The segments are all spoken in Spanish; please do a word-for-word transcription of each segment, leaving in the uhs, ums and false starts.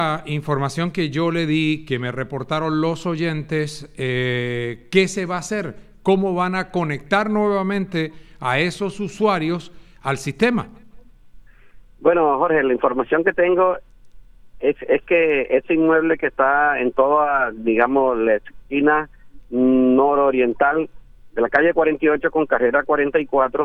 La información que yo le di, que me reportaron los oyentes, eh, ¿qué se va a hacer? ¿Cómo van a conectar nuevamente a esos usuarios al sistema? Bueno, Jorge, la información que tengo es, es que ese inmueble que está en toda, digamos, la esquina nororiental de la calle cuarenta y ocho con carrera cuarenta y cuatro,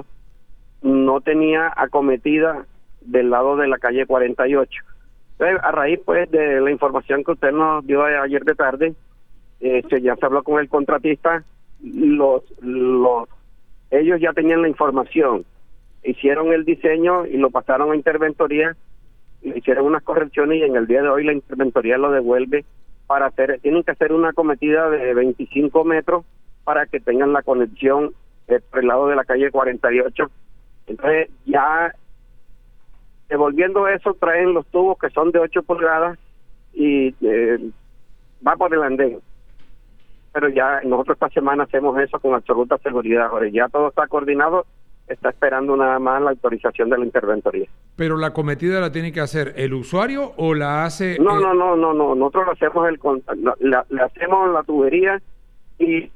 no tenía acometida del lado de la calle cuarenta y ocho. Entonces, a raíz pues de la información que usted nos dio ayer de tarde, este, ya se habló con el contratista, los, los, ellos ya tenían la información, hicieron el diseño y lo pasaron a interventoría, hicieron unas correcciones y en el día de hoy la interventoría lo devuelve para hacer, tienen que hacer una acometida de veinticinco metros para que tengan la conexión eh, por el lado de la calle cuarenta y ocho. Entonces ya devolviendo eso traen los tubos que son de ocho pulgadas y eh, va por el andén. Pero ya nosotros esta semana hacemos eso con absoluta seguridad, Jorge. Ya todo está coordinado, está esperando nada más la autorización de la interventoría. ¿Pero la acometida la tiene que hacer el usuario o la hace...? No, eh... no, no, no, no, nosotros lo hacemos, el la, le hacemos la tubería y...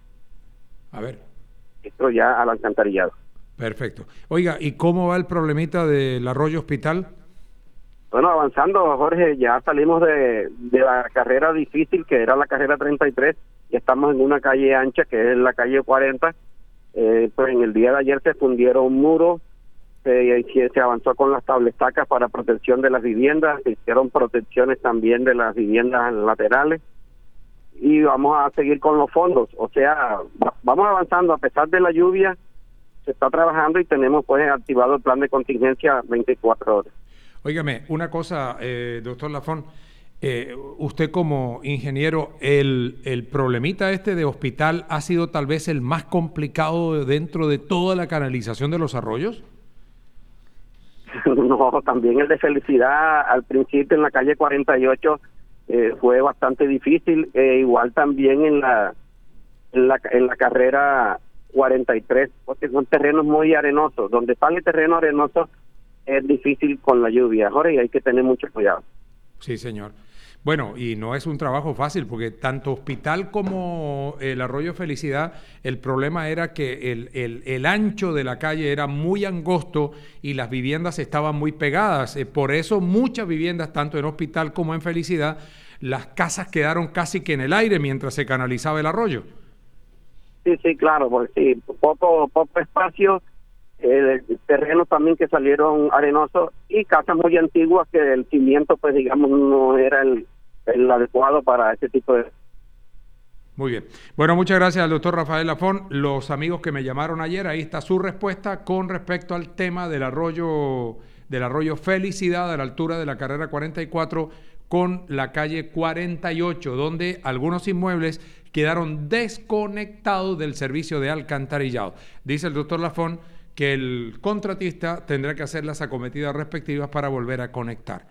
A ver. Esto ya al alcantarillado. Perfecto. Oiga, ¿y cómo va el problemita del Arroyo Hospital? Bueno, avanzando, Jorge, ya salimos de, de la carrera difícil, que era la carrera treinta y tres, y estamos en una calle ancha, que es la calle cuarenta. Eh, pues en el día de ayer se fundieron muros, se, se avanzó con las tablestacas para protección de las viviendas, se hicieron protecciones también de las viviendas laterales, y vamos a seguir con los fondos. O sea, vamos avanzando a pesar de la lluvia. Se está trabajando y tenemos pues activado el plan de contingencia veinticuatro horas. Óigame, una cosa, eh, doctor Lafón, eh, usted como ingeniero, el, el problemita este de hospital ha sido tal vez el más complicado dentro de toda la canalización de los arroyos. No, también el de Felicidad al principio en la calle cuarenta y ocho eh, fue bastante difícil, eh, igual también en la, en la en la carrera cuarenta y tres, porque son terrenos muy arenosos. Donde sale terreno arenoso es difícil con la lluvia, Jorge, y hay que tener mucho cuidado. Sí, señor. Bueno, y no es un trabajo fácil, porque tanto Hospital como el Arroyo Felicidad, el problema era que el, el, el ancho de la calle era muy angosto y las viviendas estaban muy pegadas. Eh, por eso muchas viviendas, tanto en Hospital como en Felicidad, las casas quedaron casi que en el aire mientras se canalizaba el arroyo. Sí, sí, claro, porque sí, poco, poco espacio, eh, terrenos también que salieron arenosos y casas muy antiguas que el cimiento, pues digamos, no era el, el adecuado para ese tipo de... Muy bien. Bueno, muchas gracias al doctor Rafael Lafón. Los amigos que me llamaron ayer, ahí está su respuesta con respecto al tema del arroyo, del arroyo Felicidad a la altura de la carrera cuarenta y cuatro con la calle cuarenta y ocho, donde algunos inmuebles quedaron desconectados del servicio de alcantarillado. Dice el doctor Lafón que el contratista tendrá que hacer las acometidas respectivas para volver a conectar.